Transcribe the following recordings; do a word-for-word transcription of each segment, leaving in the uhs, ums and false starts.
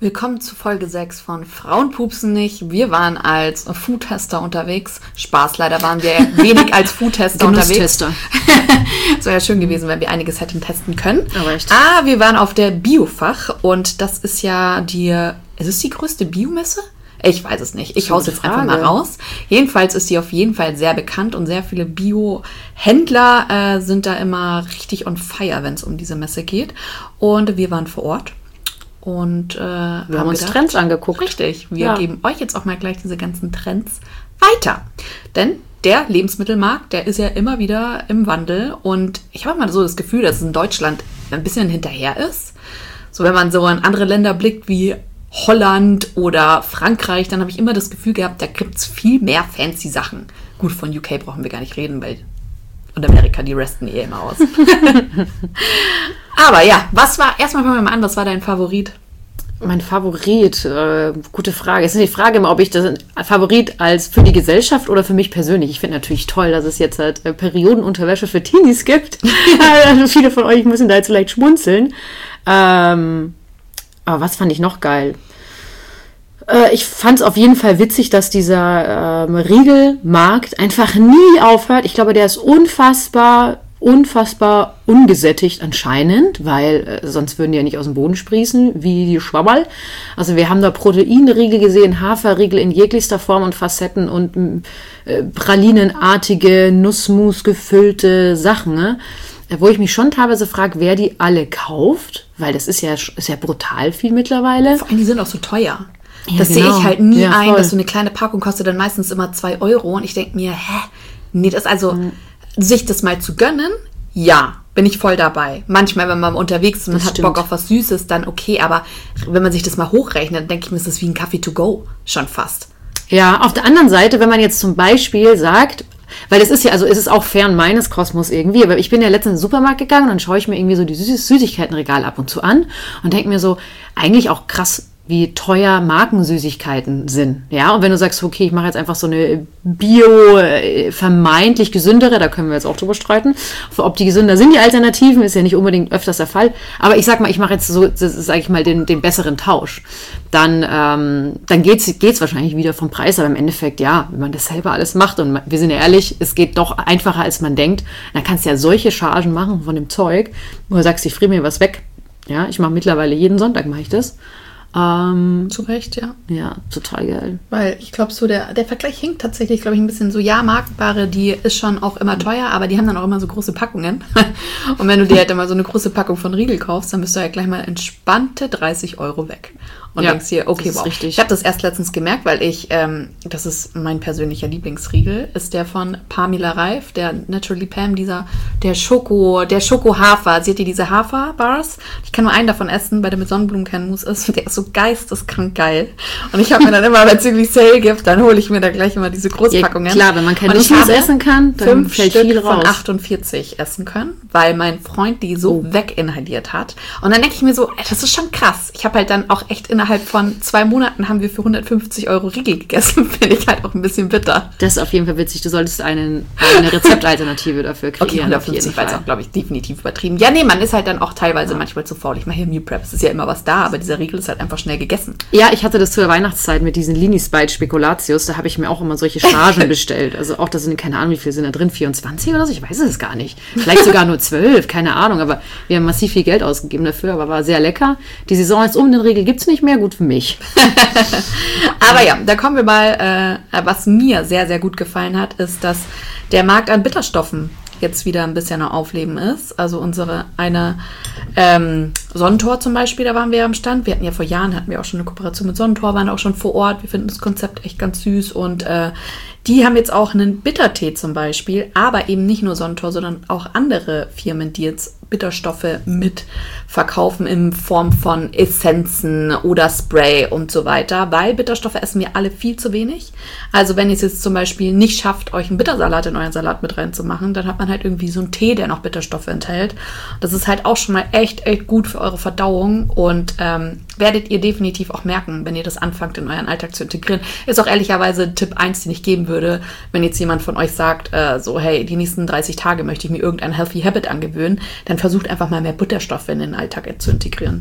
Willkommen zu Folge sechs von Frauen pupsen nicht. Wir waren als Foodtester unterwegs. Spaß, leider waren wir wenig als Foodtester unterwegs. Es wäre ja schön gewesen, wenn wir einiges hätten testen können. Aber echt. Ah, wir waren auf der Biofach und das ist ja die, ist es die größte Biomesse? Ich weiß es nicht. Ich hau's jetzt Frage. einfach mal raus. Jedenfalls ist die auf jeden Fall sehr bekannt und sehr viele Bio-Händler äh, sind da immer richtig on fire, wenn es um diese Messe geht. Und wir waren vor Ort. Und äh, wir haben, haben uns gedacht, Trends angeguckt. Richtig, wir ja. geben euch jetzt auch mal gleich diese ganzen Trends weiter. Denn der Lebensmittelmarkt, der ist ja immer wieder im Wandel. Und ich habe mal so das Gefühl, dass es in Deutschland ein bisschen hinterher ist. So, wenn man so in andere Länder blickt wie Holland oder Frankreich, dann habe ich immer das Gefühl gehabt, da gibt es viel mehr fancy Sachen. Gut, von U K brauchen wir gar nicht reden, weil und Amerika, die resten eh immer aus. Aber ja, was war, erstmal fangen wir mal an, was war dein Favorit? Mein Favorit, äh, gute Frage. Es ist die Frage immer, ob ich das Favorit als für die Gesellschaft oder für mich persönlich. Ich finde natürlich toll, dass es jetzt halt äh, Periodenunterwäsche für Teenies gibt. Also viele von euch müssen da jetzt vielleicht schmunzeln. Ähm, aber was fand ich noch geil? Ich fand es auf jeden Fall witzig, dass dieser ähm, Riegelmarkt einfach nie aufhört. Ich glaube, der ist unfassbar, unfassbar ungesättigt anscheinend, weil äh, sonst würden die ja nicht aus dem Boden sprießen, wie die Schwammerl. Also wir haben da Proteinriegel gesehen, Haferriegel in jeglichster Form und Facetten und äh, pralinenartige, Nussmus gefüllte Sachen, ne? Wo ich mich schon teilweise frage, wer die alle kauft, weil das ist ja, ist ja brutal viel mittlerweile. Vor allem, die sind auch so teuer. Ja, das genau. sehe ich halt nie ja, ein, dass so eine kleine Packung kostet dann meistens immer zwei Euro. Und ich denke mir, hä? Nee, das also, mhm. sich das mal zu gönnen, ja, bin ich voll dabei. Manchmal, wenn man unterwegs ist und man hat Bock auf was Süßes, dann okay. Aber wenn man sich das mal hochrechnet, dann denke ich mir, ist das wie ein Kaffee to go schon fast. Ja, auf der anderen Seite, wenn man jetzt zum Beispiel sagt, weil das ist ja, also ist es auch fern meines Kosmos irgendwie, aber ich bin ja letztens in den Supermarkt gegangen und dann schaue ich mir irgendwie so die Süß- Süßigkeitenregal ab und zu an und denke mir so, eigentlich auch krass, wie teuer Markensüßigkeiten sind. Ja, und wenn du sagst, okay, ich mache jetzt einfach so eine Bio, äh, vermeintlich gesündere, da können wir jetzt auch drüber streiten, ob die gesünder sind, die Alternativen, ist ja nicht unbedingt öfters der Fall. Aber ich sag mal, ich mache jetzt so, sage ich mal, den, den besseren Tausch. Dann, ähm, dann geht's, geht's wahrscheinlich wieder vom Preis, aber im Endeffekt, ja, wenn man das selber alles macht und wir sind ja ehrlich, es geht doch einfacher, als man denkt, dann kannst du ja solche Chargen machen von dem Zeug, wo du sagst, ich friere mir was weg. Ja, ich mache mittlerweile jeden Sonntag, mache ich das. Ähm, Zu Recht, ja. Ja, total geil. Weil ich glaube, so der, der Vergleich hinkt tatsächlich, glaube ich, ein bisschen so, ja, Marktware, die ist schon auch immer teuer, aber die haben dann auch immer so große Packungen. Und wenn du dir halt immer so eine große Packung von Riegel kaufst, dann bist du ja gleich mal entspannte dreißig Euro weg. Und ja, denkst dir, okay, wow. Richtig. Ich habe das erst letztens gemerkt, weil ich, ähm, das ist mein persönlicher Lieblingsriegel, ist der von Pamela Reif, der Naturally Pam, dieser, der Schoko, der Schoko-Hafer. Sie hat hier diese Hafer-Bars. Ich kann nur einen davon essen, weil der mit Sonnenblumenkernmus ist. Und der ist so geisteskrank geil. Und ich habe mir dann immer, wenn es irgendwie Sale gibt, dann hole ich mir da gleich immer diese Großpackungen. Ja, klar, wenn man keine Nussmus essen kann, dann fünf fällt Stück viel raus. Von achtundvierzig essen können, weil mein Freund die so oh. weginhaliert hat. Und dann denke ich mir so, das ist schon krass. Ich habe halt dann auch echt innerhalb von zwei Monaten haben wir für hundertfünfzig Euro Riegel gegessen. Finde ich halt auch ein bisschen bitter. Das ist auf jeden Fall witzig. Du solltest einen, eine Rezeptalternative dafür kreieren. Okay, hundertfünfzig war jetzt auch, glaube ich, definitiv übertrieben. Ja, nee, man ist halt dann auch teilweise ja. manchmal zu faul. Ich mache hier Meal Prep. Es ist ja immer was da, aber dieser Riegel ist halt einfach schnell gegessen. Ja, ich hatte das zur Weihnachtszeit mit diesen Linispite Spekulatius. Da habe ich mir auch immer solche Chargen bestellt. Also auch, da sind, keine Ahnung, wie viele sind da drin? vierundzwanzig oder so? Ich weiß es gar nicht. Vielleicht sogar nur zwölf, keine Ahnung. Aber wir haben massiv viel Geld ausgegeben dafür, aber war sehr lecker. Die Saison ist um, den Riegel gibt es nicht mehr. Gut für mich. Aber ja, da kommen wir mal, äh, was mir sehr, sehr gut gefallen hat, ist, dass der Markt an Bitterstoffen jetzt wieder ein bisschen am Aufleben ist. Also unsere eine ähm, Sonnentor zum Beispiel, da waren wir ja am Stand. Wir hatten ja vor Jahren, hatten wir auch schon eine Kooperation mit Sonnentor, waren auch schon vor Ort. Wir finden das Konzept echt ganz süß und äh, die haben jetzt auch einen Bittertee zum Beispiel, aber eben nicht nur Sonnentor, sondern auch andere Firmen, die jetzt Bitterstoffe mit verkaufen in Form von Essenzen oder Spray und so weiter, weil Bitterstoffe essen wir alle viel zu wenig. Also wenn ihr es jetzt zum Beispiel nicht schafft, euch einen Bittersalat in euren Salat mit reinzumachen, dann hat man halt irgendwie so einen Tee, der noch Bitterstoffe enthält. Das ist halt auch schon mal echt, echt gut für eure Verdauung und ähm, werdet ihr definitiv auch merken, wenn ihr das anfangt, in euren Alltag zu integrieren. Ist auch ehrlicherweise Tipp eins, den ich geben würde, wenn jetzt jemand von euch sagt, äh, so hey, die nächsten dreißig Tage möchte ich mir irgendein Healthy Habit angewöhnen, dann versucht einfach mal mehr Bitterstoffe in den Alltag zu integrieren.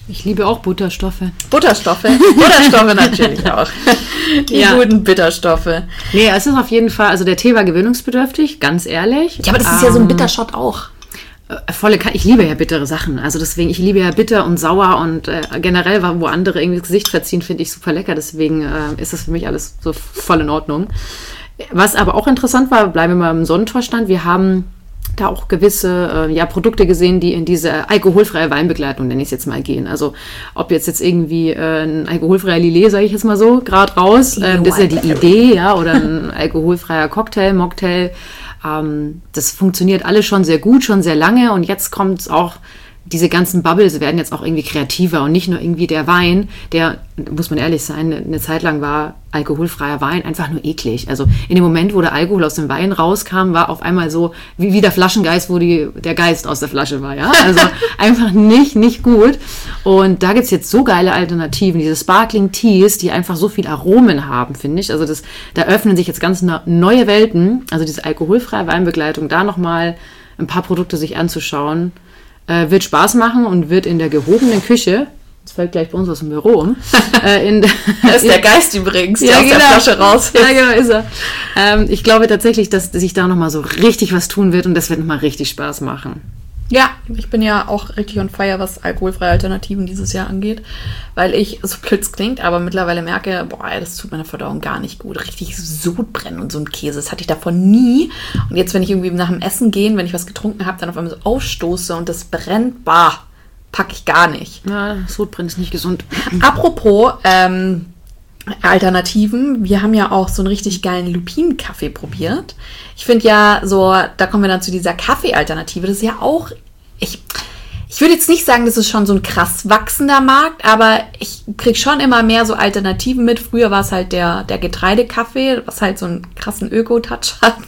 Ich liebe auch Butterstoffe. Butterstoffe? Butterstoffe natürlich auch. Die Ja. guten Bitterstoffe. Nee, es ist auf jeden Fall, also der Tee war gewöhnungsbedürftig, ganz ehrlich. Ja, aber das ist ja so ein Bittershot auch. Äh, Volle Ka- ich liebe ja bittere Sachen. Also deswegen, ich liebe ja bitter und sauer und äh, generell, wo andere irgendwie das Gesicht verziehen, finde ich super lecker. Deswegen äh, ist das für mich alles so voll in Ordnung. Was aber auch interessant war, bleiben wir mal im Sonnentorstand. Wir haben da auch gewisse äh, ja, Produkte gesehen, die in diese alkoholfreie Weinbegleitung, nenne ich es jetzt mal, gehen. Also ob jetzt jetzt irgendwie äh, ein alkoholfreier Lillet, sage ich jetzt mal so, gerade raus, äh, das ist ja die Idee, ja, oder ein alkoholfreier Cocktail, Mocktail. Ähm, das funktioniert alles schon sehr gut, schon sehr lange und jetzt kommt es auch, diese ganzen Bubbles werden jetzt auch irgendwie kreativer und nicht nur irgendwie der Wein, der, muss man ehrlich sein, eine Zeit lang war alkoholfreier Wein einfach nur eklig. Also in dem Moment, wo der Alkohol aus dem Wein rauskam, war auf einmal so wie, wie der Flaschengeist, wo die, der Geist aus der Flasche war. Ja? Also einfach nicht, nicht gut. Und da gibt's jetzt so geile Alternativen, diese Sparkling Teas, die einfach so viel Aromen haben, finde ich. Also das, da öffnen sich jetzt ganz neue Welten. Also diese alkoholfreie Weinbegleitung, da nochmal ein paar Produkte sich anzuschauen, Äh, wird Spaß machen und wird in der gehobenen Küche, das fällt gleich bei uns aus dem Büro um, äh, in, Das ist der Geist übrigens, der ja, aus genau. der Flasche raus ist. Ja, genau, ist er. Ähm, ich glaube tatsächlich, dass sich da nochmal so richtig was tun wird und das wird nochmal richtig Spaß machen. Ja, ich bin ja auch richtig on fire, was alkoholfreie Alternativen dieses Jahr angeht, weil ich, so blöd es klingt, aber mittlerweile merke, boah, das tut meiner Verdauung gar nicht gut. Richtig Sodbrennen und so ein Käse, das hatte ich davon nie. Und jetzt, wenn ich irgendwie nach dem Essen gehen, wenn ich was getrunken habe, dann auf einmal so aufstoße und das brennt, bah, packe ich gar nicht. Ja, Sodbrennen ist nicht gesund. Apropos, ähm, Alternativen. Wir haben ja auch so einen richtig geilen Lupinenkaffee probiert. Ich finde ja so, da kommen wir dann zu dieser Kaffee-Alternative. Das ist ja auch, ich, ich würde jetzt nicht sagen, das ist schon so ein krass wachsender Markt, aber ich kriege schon immer mehr so Alternativen mit. Früher war es halt der, der Getreidekaffee, was halt so einen krassen Öko-Touch hat.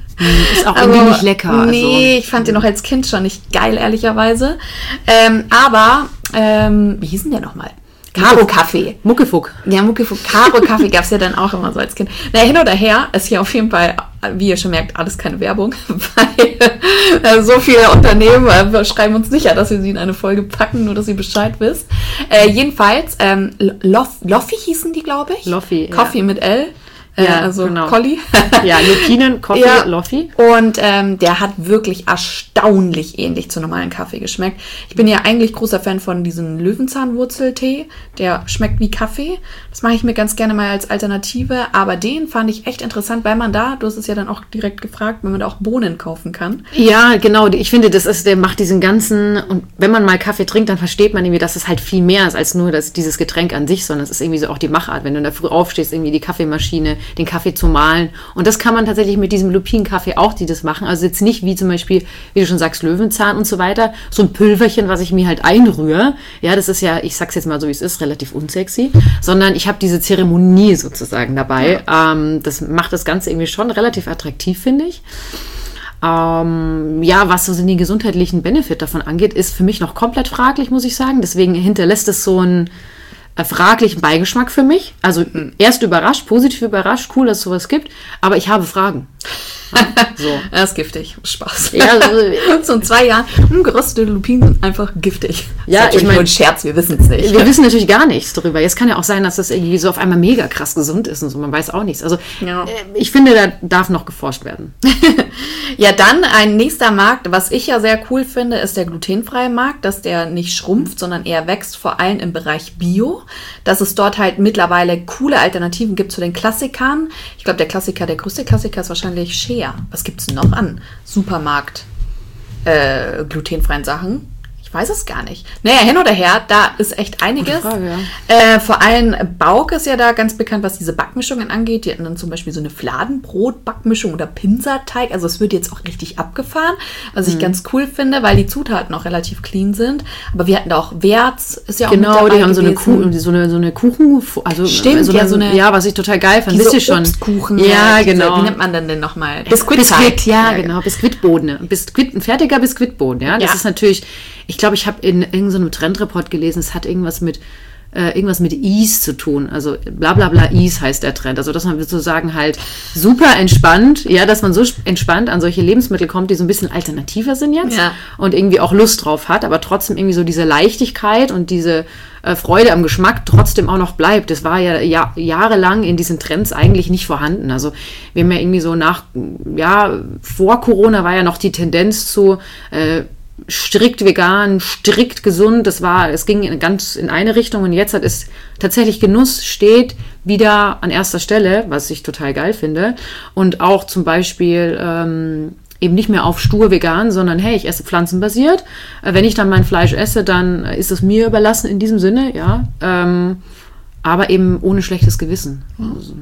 Ist auch irgendwie nicht lecker. Nee, also. ich fand den noch als Kind schon nicht geil, ehrlicherweise. Ähm, aber, ähm, wie hieß denn der nochmal? Karo-Kaffee. Muckefuck. Ja, Muckefuck. Karo-Kaffee gab es ja dann auch immer so als Kind. Na, hin oder her ist hier auf jeden Fall, wie ihr schon merkt, alles keine Werbung, weil äh, so viele Unternehmen äh, schreiben uns nicht ja, dass wir sie in eine Folge packen, nur dass ihr Bescheid wisst. Äh, jedenfalls, ähm, Lof, Loffi hießen die, glaube ich. Loffi, Coffee ja. mit L. Äh, Ja, also genau. Colli. Ja, Lupinen, Coffee, Ja. Loffi. Und ähm, der hat wirklich erstaunlich ähnlich zu normalen Kaffee geschmeckt. Ich bin ja eigentlich großer Fan von diesem Löwenzahnwurzeltee. Der schmeckt wie Kaffee. Das mache ich mir ganz gerne mal als Alternative. Aber den fand ich echt interessant, weil man da, du hast es ja dann auch direkt gefragt, wenn man da auch Bohnen kaufen kann. Ja, genau. Ich finde, das ist, der macht diesen ganzen, und wenn man mal Kaffee trinkt, dann versteht man irgendwie, dass es halt viel mehr ist als nur das, dieses Getränk an sich, sondern es ist irgendwie so auch die Machart. Wenn du in der Früh aufstehst, irgendwie die Kaffeemaschine, den Kaffee zu mahlen. Und das kann man tatsächlich mit diesem Lupinenkaffee auch, die das machen. Also jetzt nicht wie zum Beispiel, wie du schon sagst, Löwenzahn und so weiter, so ein Pülverchen, was ich mir halt einrühre. Ja, das ist ja, ich sag's jetzt mal so, wie es ist, relativ unsexy. Sondern ich habe diese Zeremonie sozusagen dabei. Ja. Ähm, das macht das Ganze irgendwie schon relativ attraktiv, finde ich. Ähm, ja, was so die gesundheitlichen Benefit davon angeht, ist für mich noch komplett fraglich, muss ich sagen. Deswegen hinterlässt es so ein fraglichen Beigeschmack für mich. Also erst überrascht, positiv überrascht, cool, dass es sowas gibt, aber ich habe Fragen. So. Das ist giftig. Spaß. Ja, also, so in zwei Jahren, hm, geröstete Lupinen sind einfach giftig. Ja, das ist ich mein, nur ein Scherz, wir wissen es nicht. Wir wissen natürlich gar nichts darüber. Jetzt kann ja auch sein, dass das irgendwie so auf einmal mega krass gesund ist und so, man weiß auch nichts. Also ja. Ich finde, da darf noch geforscht werden. Ja, dann ein nächster Markt, was ich ja sehr cool finde, ist der glutenfreie Markt, dass der nicht schrumpft, sondern eher wächst, vor allem im Bereich Bio. Dass es dort halt mittlerweile coole Alternativen gibt zu den Klassikern. Ich glaube, der Klassiker, der größte Klassiker ist wahrscheinlich Shea. Was gibt es noch an Supermarkt äh, glutenfreien Sachen? Ich weiß es gar nicht. Naja, hin oder her, da ist echt einiges. Gute Frage, ja. äh, vor allem Bauke ist ja da ganz bekannt, was diese Backmischungen angeht. Die hatten dann zum Beispiel so eine Fladenbrot-Backmischung oder Pinsateig. Also es wird jetzt auch richtig abgefahren, was ich Mhm. ganz cool finde, weil die Zutaten auch relativ clean sind. Aber wir hatten da auch Werz, ist ja auch Genau, mit dabei die haben so eine, gewesen. Kuh, so eine so eine Kuchen, also Stimmt, so eine, ja, so eine- ja, was ich total geil fand. Diese Wisst ihr schon? Obstkuchen. Ja, halt, diese, genau. Wie nennt man denn denn nochmal? Biskuit, ja, genau. Biskuitboden. Biskuit, ein fertiger Biskuitboden, ja. Das Ja. ist natürlich, ich glaube, ich habe in irgendeinem Trendreport gelesen, es hat irgendwas mit äh, irgendwas mit Ease zu tun. Also bla bla bla Ease heißt der Trend. Also dass man sozusagen halt super entspannt, ja, dass man so entspannt an solche Lebensmittel kommt, die so ein bisschen alternativer sind jetzt Ja. und irgendwie auch Lust drauf hat, aber trotzdem irgendwie so diese Leichtigkeit und diese äh, Freude am Geschmack trotzdem auch noch bleibt. Das war ja, ja jahrelang in diesen Trends eigentlich nicht vorhanden. Also wir haben ja irgendwie so nach, ja, vor Corona war ja noch die Tendenz zu äh, strikt vegan, strikt gesund. Das war, es ging in ganz in eine Richtung und jetzt hat es tatsächlich Genuss steht wieder an erster Stelle, was ich total geil finde. Und auch zum Beispiel ähm, eben nicht mehr auf stur vegan, sondern hey, ich esse pflanzenbasiert. Äh, wenn ich dann mein Fleisch esse, dann ist es mir überlassen in diesem Sinne, ja. Ähm, aber eben ohne schlechtes Gewissen. Also,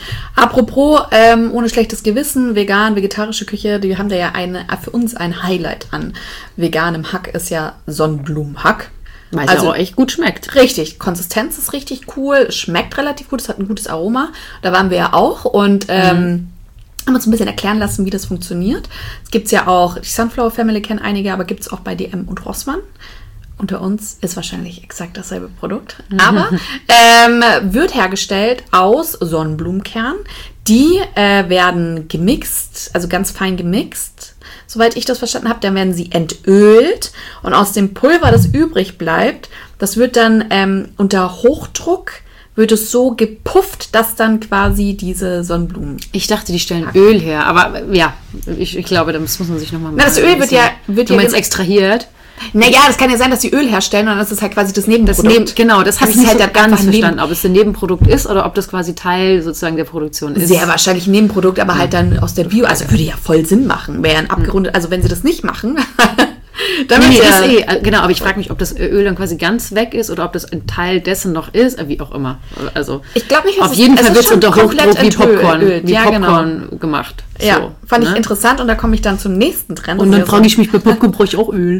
Apropos, ähm, ohne schlechtes Gewissen, vegan, vegetarische Küche, die haben da ja eine, für uns ein Highlight an veganem Hack, ist ja Sonnenblumenhack. weil es Also- ja auch echt gut schmeckt. Richtig, Konsistenz ist richtig cool, schmeckt relativ gut, es hat ein gutes Aroma. Da waren wir ja auch und ähm, haben uns ein bisschen erklären lassen, wie das funktioniert. Es gibt ja auch, die Sunflower Family kennen einige, aber gibt es auch bei D M und Rossmann. Unter uns ist wahrscheinlich exakt dasselbe Produkt. Aber ähm, wird hergestellt aus Sonnenblumenkern. Die äh, werden gemixt, also ganz fein gemixt. Soweit ich das verstanden habe, dann werden sie entölt. Und aus dem Pulver, das übrig bleibt, das wird dann ähm, unter Hochdruck, wird es so gepufft, dass dann quasi diese Sonnenblumen... Ich dachte, die stellen Öl her, aber äh, ja, ich, ich glaube, das muss man sich nochmal... Na, das Öl wird ja- wird du ja meinst gen- extrahiert? Naja, das kann ja sein, dass sie Öl herstellen und das ist halt quasi das Das Nebenprodukt. neben, genau, das habe Das ich ist nicht halt so dann ganz einfach ein verstanden, ob es ein Nebenprodukt ist oder ob das quasi Teil sozusagen der Produktion ist. Sehr wahrscheinlich ein Nebenprodukt, aber halt dann aus der Bio, also würde ja voll Sinn machen, wäre ein abgerundet, also wenn sie das nicht machen, dann Nee, nee, wird's das ja- eh, äh, genau, aber ich frage mich, ob das Öl dann quasi ganz weg ist oder ob das ein Teil dessen noch ist, äh, wie auch immer. Also Ich glaube nicht, dass auf es- jeden es Fall ist wird es schon unter komplett Hochdruck wie entölt- Popcorn, ölt. wie Ja, genau. Popcorn gemacht. Ja, So, fand ich ne? interessant und da komme ich dann zum nächsten Trend. Und Das dann ist ja frage ich mich, bei Popcorn brauche ich auch Öl.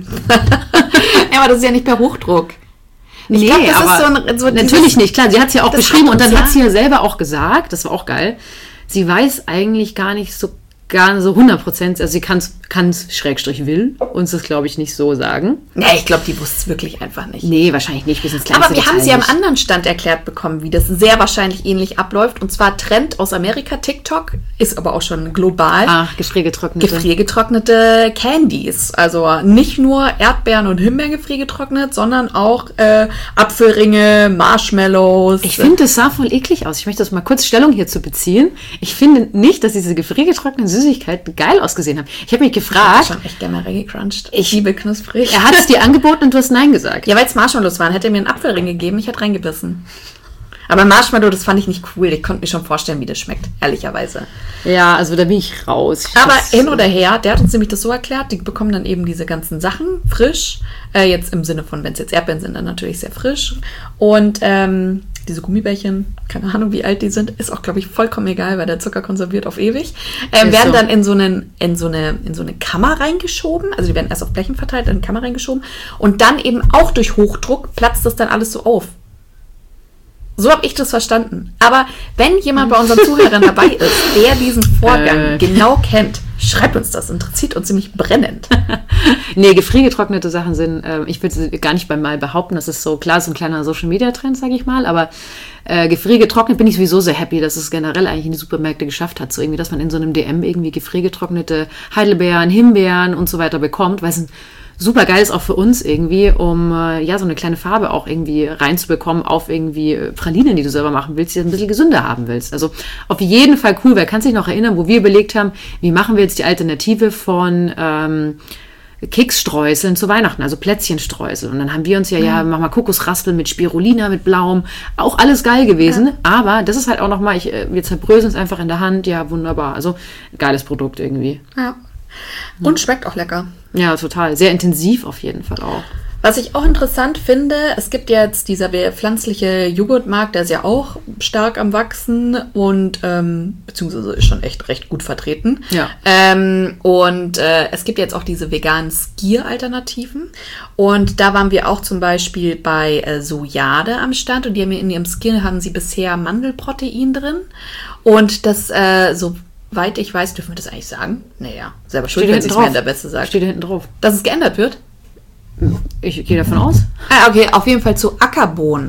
Ja, aber das ist ja nicht per Hochdruck. Ich Nee, glaub, das ist aber so ein- so natürlich dieses- nicht, klar. Sie hat es ja auch das beschrieben hat und dann uns hat ja- sie ja selber auch gesagt, das war auch geil, sie weiß eigentlich gar nicht so gar so hundert Prozent, also sie kann es Schrägstrich will, uns das glaube ich nicht so sagen. Ja, ich glaube, die wusste es wirklich einfach nicht. Nee, wahrscheinlich nicht, bis ins kleinste Aber wir haben Detail sie am nicht. anderen Stand erklärt bekommen, wie das sehr wahrscheinlich ähnlich abläuft. Und zwar Trend aus Amerika, TikTok, ist aber auch schon global. Ach, gefriergetrocknete. Gefriergetrocknete Candies. Also nicht nur Erdbeeren und Himbeeren gefriergetrocknet, sondern auch äh, Apfelringe, Marshmallows. Ich finde, das sah voll eklig aus. Ich möchte das mal kurz Stellung hierzu beziehen. Ich finde nicht, dass diese gefriergetrockneten Süßigkeiten geil ausgesehen haben. Ich habe mich Ich gefragt, schon echt gerne reingecrunched. Ich- liebe knusprig. er hat es dir angeboten und du hast Nein gesagt. Ja, weil es Marshmallows waren. Hätte er mir einen Apfelring gegeben, ich hätte reingebissen. Aber Marshmallow, das fand ich nicht cool. Ich konnte mir schon vorstellen, wie das schmeckt, ehrlicherweise. Ja, also da bin ich raus. Ich Aber das- hin oder her, der hat uns nämlich das so erklärt, die bekommen dann eben diese ganzen Sachen frisch. Äh, jetzt im Sinne von, wenn es jetzt Erdbeeren sind, dann natürlich sehr frisch. Und ähm, diese Gummibärchen, keine Ahnung, wie alt die sind, ist auch, glaube ich, vollkommen egal, weil der Zucker konserviert auf ewig. Ähm, Ist werden so. dann in so, einen, in, so eine, in so eine Kammer reingeschoben. Also die werden erst auf Blechen verteilt, dann in eine Kammer reingeschoben. Und dann eben auch durch Hochdruck platzt das dann alles so auf. So habe ich das verstanden. Aber wenn jemand bei unseren Zuhörern dabei ist, der diesen Vorgang Äh. genau kennt, schreibt uns das. Interessiert uns nämlich brennend. Nee, gefriergetrocknete Sachen sind, äh, ich würde gar nicht beim Mal behaupten, das ist so, klar, so ein kleiner Social-Media-Trend, sage ich mal, aber äh, gefriergetrocknet bin ich sowieso sehr happy, dass es generell eigentlich in die Supermärkte geschafft hat, so irgendwie, dass man in so einem D M irgendwie gefriergetrocknete Heidelbeeren, Himbeeren und so weiter bekommt, weil es ein super geil ist auch für uns irgendwie, um äh, ja so eine kleine Farbe auch irgendwie reinzubekommen auf irgendwie äh, Pralinen, die du selber machen willst, die ein bisschen gesünder haben willst. Also auf jeden Fall cool, weil kannst dich noch erinnern, wo wir überlegt haben, wie machen wir jetzt die Alternative von ähm, Keksstreuseln zu Weihnachten, also Plätzchenstreusel. Und dann haben wir uns ja, ja, mach mal Kokosraspeln mit Spirulina, mit Blauem, auch alles geil gewesen. Aber das ist halt auch nochmal, ich, äh, wir zerbröseln es einfach in der Hand, ja, wunderbar. Also geiles Produkt irgendwie. Ja. Und schmeckt auch lecker. Ja, total. Sehr intensiv auf jeden Fall auch. Was ich auch interessant finde, es gibt jetzt dieser pflanzliche Joghurtmarkt, der ist ja auch stark am Wachsen und ähm, beziehungsweise ist schon echt recht gut vertreten. Ja. Ähm, und äh, es gibt jetzt auch diese veganen Skier-Alternativen. Und da waren wir auch zum Beispiel bei äh, Sojade am Stand und die haben in ihrem Skier haben sie bisher Mandelprotein drin. Und das, äh, soweit ich weiß, dürfen wir das eigentlich sagen? Naja, selber schuld, Steht wenn hinten sie es drauf. mir in der Beste sagt. Steht da hinten drauf. Dass es geändert wird? Ich gehe davon aus. Ah, okay, auf jeden Fall zu Ackerbohnen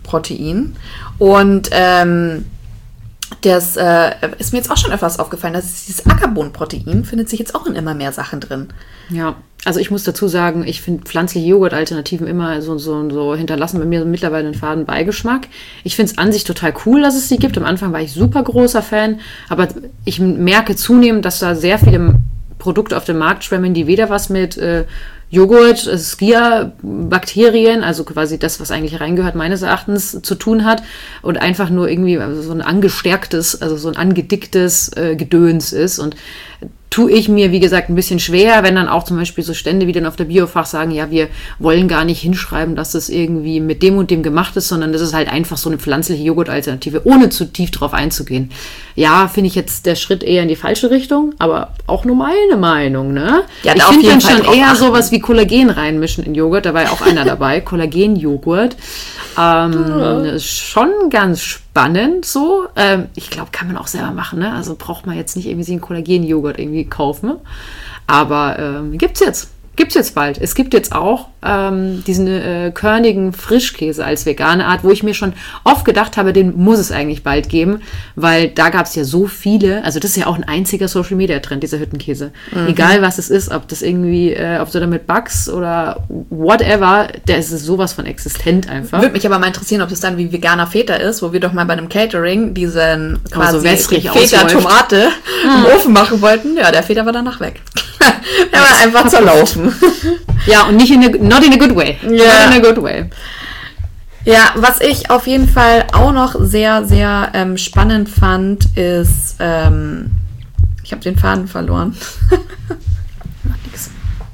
Protein. Und ähm, das äh, ist mir jetzt auch schon etwas aufgefallen, dass dieses Ackerbohnenprotein findet sich jetzt auch in immer mehr Sachen drin. Ja, also ich muss dazu sagen, ich finde pflanzliche Joghurt-Alternativen immer so, so, so hinterlassen bei mir mittlerweile einen faden Beigeschmack. Ich finde es an sich total cool, dass es die gibt. Am Anfang war ich super großer Fan, aber ich merke zunehmend, dass da sehr viele Produkte auf den Markt schwemmen, die weder was mit äh, Joghurt, Skia-Bakterien, also quasi das, was eigentlich reingehört, meines Erachtens zu tun hat und einfach nur irgendwie so ein angestärktes, also so ein angedicktes äh, Gedöns ist. Und tue ich mir, wie gesagt, ein bisschen schwer, wenn dann auch zum Beispiel so Stände wie dann auf der Biofach sagen, ja, wir wollen gar nicht hinschreiben, dass das irgendwie mit dem und dem gemacht ist, sondern das ist halt einfach so eine pflanzliche Joghurt-Alternative, ohne zu tief drauf einzugehen. Ja, finde ich jetzt der Schritt eher in die falsche Richtung, aber auch nur meine Meinung, ne? Ja, ich finde dann schon eher achten. Sowas wie Kollagen reinmischen in Joghurt, da war ja auch einer dabei, Kollagen-Joghurt. Ähm, ja. Ist schon ganz spannend so. Ähm, ich glaube, kann man auch selber machen, ne? Also braucht man jetzt nicht irgendwie sich einen Kollagen-Joghurt irgendwie kaufen. Aber ähm, gibt's jetzt. Gibt's jetzt bald. Es gibt jetzt auch ähm, diesen äh, körnigen Frischkäse als vegane Art, wo ich mir schon oft gedacht habe, den muss es eigentlich bald geben, weil da gab's ja so viele, also das ist ja auch ein einziger Social-Media-Trend, dieser Hüttenkäse. Mhm. Egal was es ist, ob das irgendwie, äh, ob du damit backst oder whatever, der ist sowas von existent einfach. Würde mich aber mal interessieren, ob es dann wie veganer Feta ist, wo wir doch mal bei einem Catering diesen quasi so Feta-Tomate im Ofen machen wollten. Ja, der Feta war danach weg. Er war einfach zerlaufen. Ja, und nicht in a, not in a good way. Ja. Not in a good way. Ja, was ich auf jeden Fall auch noch sehr, sehr ähm, spannend fand, ist, ähm, ich habe den Faden verloren. Macht nix.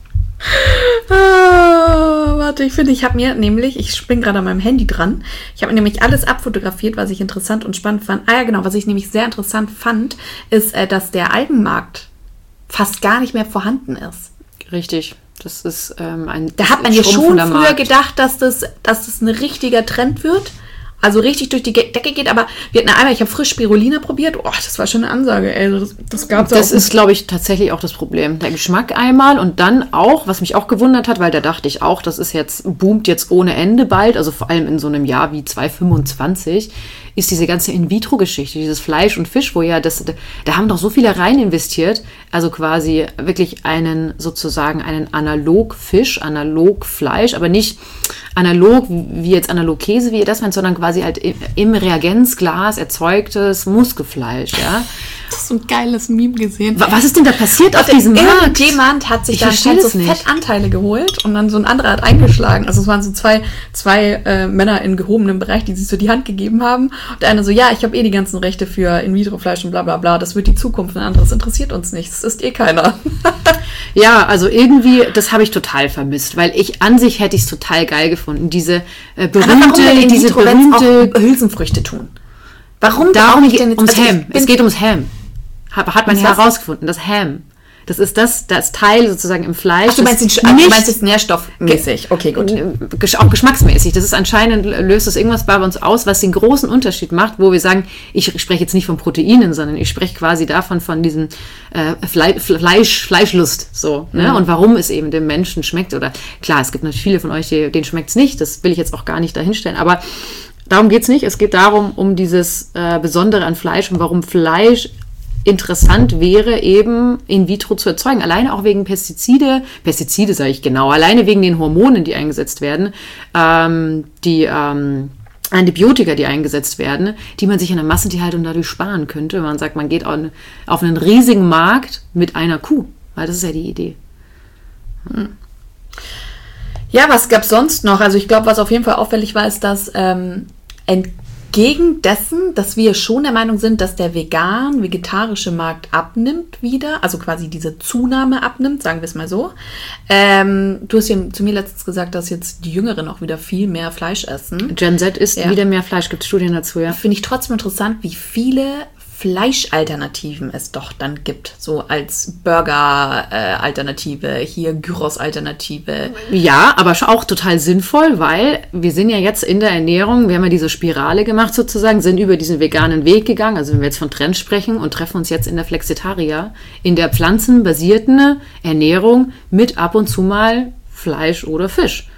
Ah, warte, ich finde, ich habe mir nämlich, ich bin gerade an meinem Handy dran, ich habe mir nämlich alles abfotografiert, was ich interessant und spannend fand. Ah ja, genau, was ich nämlich sehr interessant fand, ist, äh, dass der Algenmarkt fast gar nicht mehr vorhanden ist. Richtig, das ist ähm, ein Da hat man ja schon früher Markt. gedacht, dass das, dass das ein richtiger Trend wird. Also richtig durch die Decke geht, aber wir hatten einmal, ich habe frisch Spirulina probiert, oh, das war schon eine Ansage, ey, das, das gab's Das auch ist, glaube ich, tatsächlich auch das Problem. Der Geschmack einmal und dann auch, was mich auch gewundert hat, weil da dachte ich auch, das ist jetzt, boomt jetzt ohne Ende bald, also vor allem in so einem Jahr wie zwanzig fünfundzwanzig, ist diese ganze In-vitro-Geschichte, dieses Fleisch und Fisch, wo ja das, da haben doch so viele rein investiert, also quasi wirklich einen, sozusagen einen Analog-Fisch, Analog-Fleisch, aber nicht analog, wie jetzt Analog-Käse, wie ihr das meint, sondern quasi halt im Reagenzglas erzeugtes Muskelfleisch, ja. Das ist so ein geiles Meme gesehen. Was ist denn da passiert auf diesem Markt? Jemand hat sich dann halt so Fettanteile geholt und dann so ein anderer hat eingeschlagen. Also es waren so zwei, zwei äh, Männer in gehobenem Bereich, die sich so die Hand gegeben haben. Und der eine so, ja, ich habe eh die ganzen Rechte für In-vitro-Fleisch und bla bla bla. Das wird die Zukunft. Ein anderes interessiert uns nicht. Das ist eh keiner. Ja, also irgendwie, das habe ich total vermisst, weil ich an sich hätte ich es total geil gefunden. Diese äh, berühmte, diese berühmte auch Hülsenfrüchte tun. Warum darum geht es ums Ham? Es geht ums Ham. Hat man herausgefunden, das Ham. Das ist das, das Teil sozusagen im Fleisch. Ach, du meinst, nicht, du meinst jetzt nährstoffmäßig. Okay, gut. Auch geschmacksmäßig. Das ist anscheinend, löst das irgendwas bei uns aus, was den großen Unterschied macht, wo wir sagen, ich spreche jetzt nicht von Proteinen, sondern ich spreche quasi davon, von diesem äh, Fle- Fleisch, Fleischlust. So, ne? Mhm. Und warum es eben dem Menschen schmeckt. Oder klar, es gibt natürlich viele von euch, denen schmeckt es nicht. Das will ich jetzt auch gar nicht dahinstellen. Aber darum geht es nicht. Es geht darum, um dieses äh, Besondere an Fleisch und warum Fleisch interessant wäre, eben in vitro zu erzeugen. Alleine auch wegen Pestizide, Pestizide sage ich genau, alleine wegen den Hormonen, die eingesetzt werden, ähm, die ähm, Antibiotika, die eingesetzt werden, die man sich in der Massentierhaltung dadurch sparen könnte. Man sagt, man geht auf einen riesigen Markt mit einer Kuh, weil das ist ja die Idee. Hm. Ja, was gab es sonst noch? Also ich glaube, was auf jeden Fall auffällig war, ist, dass ähm, entgegen dessen, dass wir schon der Meinung sind, dass der vegan-vegetarische Markt abnimmt wieder, also quasi diese Zunahme abnimmt, sagen wir es mal so. Ähm, du hast ja zu mir letztens gesagt, dass jetzt die Jüngeren auch wieder viel mehr Fleisch essen. Gen Z isst ja wieder mehr Fleisch, gibt es Studien dazu, ja. Finde ich trotzdem interessant, wie viele Fleischalternativen es doch dann gibt, so als Burger-Alternative, äh, hier Gyros-Alternative. Ja, aber auch total sinnvoll, weil wir sind ja jetzt in der Ernährung, wir haben ja diese Spirale gemacht sozusagen, sind über diesen veganen Weg gegangen, also wenn wir jetzt von Trend sprechen und treffen uns jetzt in der Flexitaria, in der pflanzenbasierten Ernährung mit ab und zu mal Fleisch oder Fisch.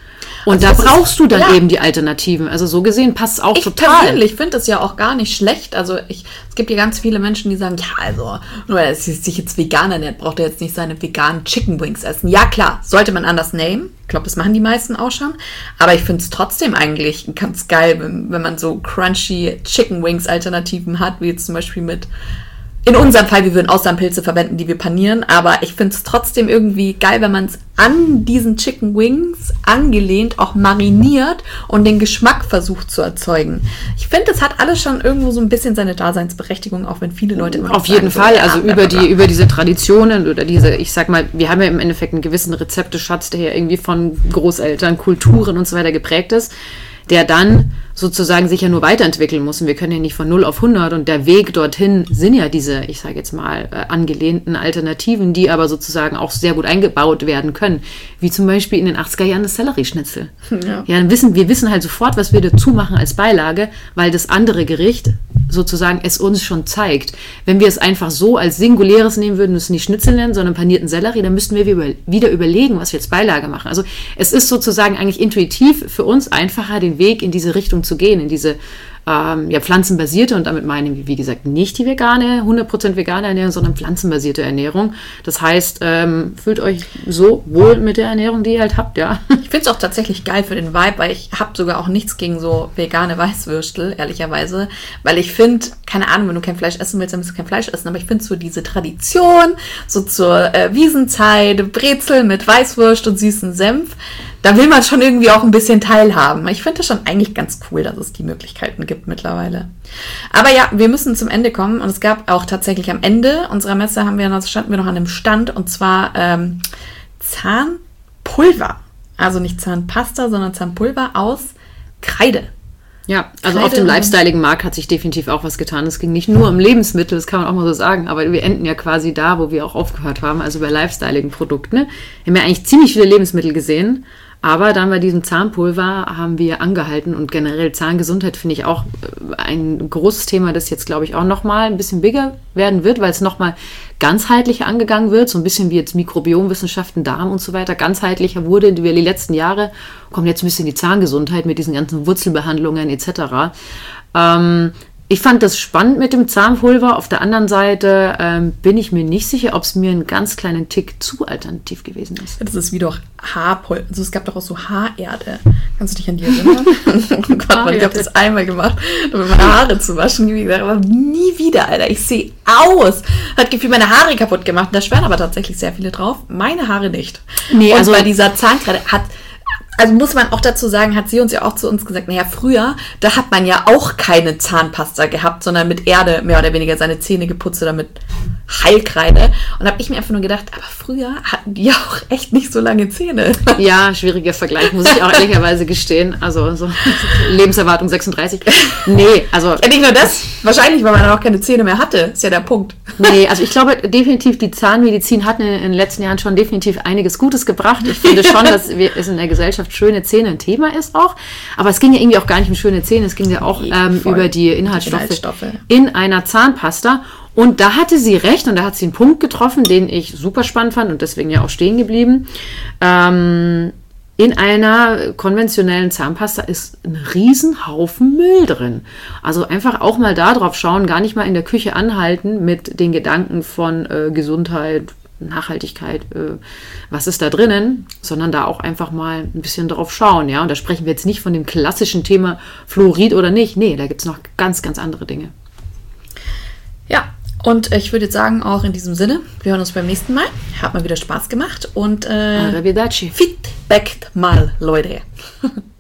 Und also da brauchst ist, du dann ja. eben die Alternativen. Also so gesehen passt es auch ich total. Ich persönlich finde es ja auch gar nicht schlecht. Also ich, es gibt ja ganz viele Menschen, die sagen, ja, also nur weil es sich jetzt vegan ernährt, braucht er jetzt nicht seine veganen Chicken Wings essen. Ja klar, sollte man anders nehmen. Ich glaube, das machen die meisten auch schon. Aber ich finde es trotzdem eigentlich ganz geil, wenn, wenn man so crunchy Chicken Wings Alternativen hat, wie jetzt zum Beispiel mit, in unserem Fall, wir würden Austernpilze verwenden, die wir panieren, aber ich finde es trotzdem irgendwie geil, wenn man es an diesen Chicken Wings angelehnt auch mariniert und den Geschmack versucht zu erzeugen. Ich finde, das hat alles schon irgendwo so ein bisschen seine Daseinsberechtigung, auch wenn viele Leute immer Auf jeden sagen, Fall, so, also ja, über die über diese Traditionen oder diese, ich sag mal, wir haben ja im Endeffekt einen gewissen Rezepteschatz, der ja irgendwie von Großeltern, Kulturen und so weiter geprägt ist, der dann sozusagen sich ja nur weiterentwickeln muss. Und wir können ja nicht von null auf hundert und der Weg dorthin sind ja diese, ich sage jetzt mal, äh, angelehnten Alternativen, die aber sozusagen auch sehr gut eingebaut werden können. Wie zum Beispiel in den achtziger Jahren das Sellerieschnitzel. Ja, ja dann wissen, wir wissen halt sofort, was wir dazu machen als Beilage, weil das andere Gericht sozusagen es uns schon zeigt. Wenn wir es einfach so als Singuläres nehmen würden, müssen nicht Schnitzel nennen, sondern panierten Sellerie, dann müssten wir wieder überlegen, was wir als Beilage machen. Also es ist sozusagen eigentlich intuitiv für uns einfacher, den Weg in diese Richtung zu gehen, in diese ähm, ja, pflanzenbasierte, und damit meine ich, wie gesagt, nicht die vegane, hundert Prozent vegane Ernährung, sondern pflanzenbasierte Ernährung. Das heißt, ähm, fühlt euch so wohl mit der Ernährung, die ihr halt habt, ja. Ich finde es auch tatsächlich geil für den Vibe, weil ich habe sogar auch nichts gegen so vegane Weißwürstel, ehrlicherweise, weil ich finde, keine Ahnung, wenn du kein Fleisch essen willst, dann musst du kein Fleisch essen, aber ich finde so diese Tradition, so zur äh, Wiesenzeit, Brezel mit Weißwurst und süßen Senf, da will man schon irgendwie auch ein bisschen teilhaben. Ich finde das schon eigentlich ganz cool, dass es die Möglichkeiten gibt mittlerweile. Aber ja, wir müssen zum Ende kommen und es gab auch tatsächlich am Ende unserer Messe, haben wir noch, standen wir noch an einem Stand, und zwar ähm, Zahnpulver. Also nicht Zahnpasta, sondern Zahnpulver aus Kreide. Ja, also Kreide auf dem lifestyleigen Markt hat sich definitiv auch was getan. Es ging nicht nur um Lebensmittel, das kann man auch mal so sagen, aber wir enden ja quasi da, wo wir auch aufgehört haben, also bei lifestyleigen Produkten. Ne? Wir haben ja eigentlich ziemlich viele Lebensmittel gesehen, aber dann bei diesem Zahnpulver haben wir angehalten, und generell Zahngesundheit finde ich auch ein großes Thema, das jetzt, glaube ich, auch nochmal ein bisschen bigger werden wird, weil es nochmal ganzheitlicher angegangen wird, so ein bisschen wie jetzt Mikrobiomwissenschaften, Darm und so weiter, ganzheitlicher wurde über die letzten Jahre, kommt jetzt ein bisschen die Zahngesundheit mit diesen ganzen Wurzelbehandlungen et cetera. Ähm, Ich fand das spannend mit dem Zahnpulver. Auf der anderen Seite ähm, bin ich mir nicht sicher, ob es mir einen ganz kleinen Tick zu alternativ gewesen ist. Das ist wie doch Haarpulver. Also es gab doch auch so Haarerde. Kannst du dich an die erinnern? Oh Gott, Mann, ich habe das einmal gemacht, um meine Haare zu waschen. Wie gesagt, aber nie wieder, Alter. Ich sehe aus. Hat gefühlt meine Haare kaputt gemacht. Da schwören aber tatsächlich sehr viele drauf. Meine Haare nicht. Nee, Und also bei dieser Zahnkreide hat... Also muss man auch dazu sagen, hat sie uns ja auch zu uns gesagt, naja, früher, da hat man ja auch keine Zahnpasta gehabt, sondern mit Erde mehr oder weniger seine Zähne geputzt oder mit Heilkreide. Und da habe ich mir einfach nur gedacht, aber früher hatten die ja auch echt nicht so lange Zähne. Ja, schwieriger Vergleich, muss ich auch ehrlicherweise gestehen. Also so Lebenserwartung sechsunddreißig. Nee, also... Ja, nicht nur das, wahrscheinlich, weil man dann auch keine Zähne mehr hatte, ist ja der Punkt. Nee, also ich glaube definitiv, die Zahnmedizin hat in den letzten Jahren schon definitiv einiges Gutes gebracht. Ich finde schon, dass wir, es in der Gesellschaft schöne Zähne ein Thema ist auch. Aber es ging ja irgendwie auch gar nicht um schöne Zähne, es ging ja auch ähm, über die Inhaltsstoffe, Inhaltsstoffe in einer Zahnpasta. Und da hatte sie recht, und da hat sie einen Punkt getroffen, den ich super spannend fand und deswegen ja auch stehen geblieben. Ähm, in einer konventionellen Zahnpasta ist ein Riesenhaufen Müll drin. Also einfach auch mal da drauf schauen, gar nicht mal in der Küche anhalten mit den Gedanken von äh, Gesundheit, Nachhaltigkeit, äh, was ist da drinnen, sondern da auch einfach mal ein bisschen drauf schauen. Ja? Und da sprechen wir jetzt nicht von dem klassischen Thema Fluorid oder nicht. Nee, da gibt es noch ganz, ganz andere Dinge. Ja, und ich würde jetzt sagen, auch in diesem Sinne, wir hören uns beim nächsten Mal. Hat mal wieder Spaß gemacht und äh, Arrivederci. Feedbackt mal, Leute.